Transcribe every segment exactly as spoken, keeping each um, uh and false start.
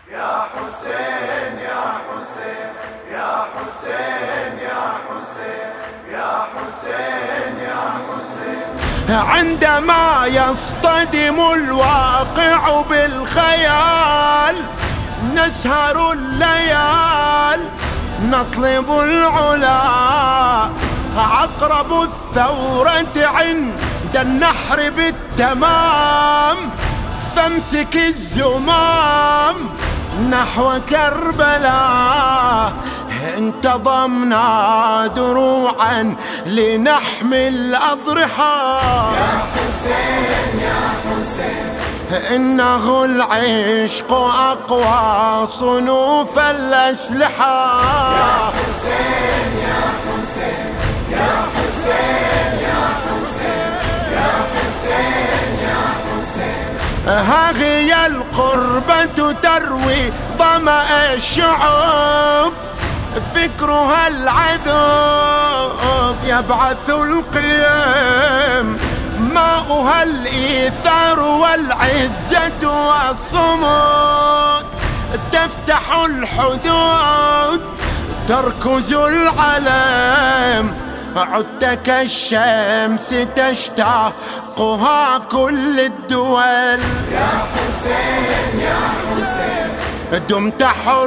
يا حسين يا حسين يا حسين يا حسين يا حسين يا حسين. عندما يصطدم الواقع بالخيال نسهر الليال نطلب العلا. عقرب الثورة عند النحر بالتمام فامسك الزمام نحو كربلاء. انتظمنا دروعا لنحمي الأضرحة. يا حسين يا حسين إنه العشق أقوى صنوف الأسلحة. يا حسين يا حسين يا حسين يا حسين يا حسين يا حسين. ها هي القربة تروي ظمأ الشعوب فكرها العذوب يبعث القيم. ماؤها الإيثار والعزة والصمود تفتح الحدود تركز العلم. عدت كالشمس تشتاقها كل الدول. يا حسين يا حسين دمت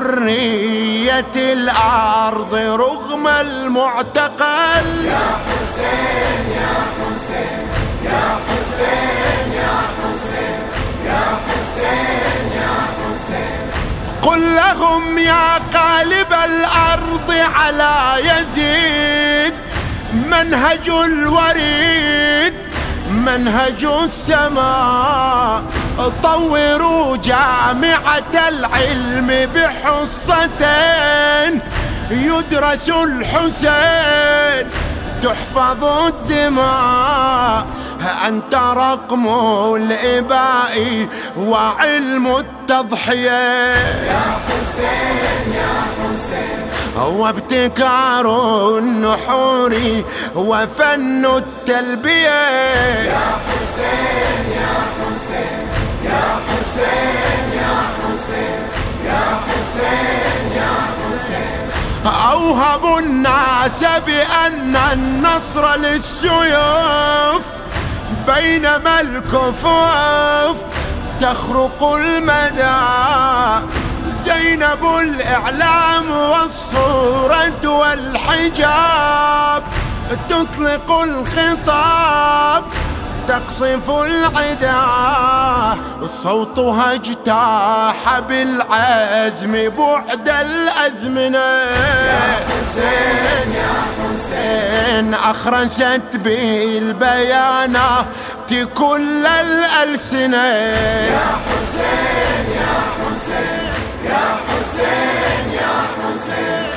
حرية الأرض رغم المعتقل. يا حسين يا حسين يا حسين يا حسين يا حسين يا حسين. قل لهم يا قالب الأرض على يزيد منهج الوريد منهج السماء. طوروا جامعة العلم بحصتين يدرس الحسين تحفظ الدماء. أنت رقم الإباء وعلم التضحية. يا حسين يا حسين وابتكار النحور وفن التلبية. يا حسين يا حسين يا حسين يا حسين يا حسين يا حسين. أوهموا الناس بأن النصر للسيوف بينما الكفوف تخرق المدى. زينب الإعلام والصورة والحجاب تطلق الخطاب تقصف العدا. صوتها اجتاح بالعزم بعد الأزمنة. يا حسين يا حسين أخرست بالبيانات كل الألسنة. يا حسين يا حسين يا حسين يا حسين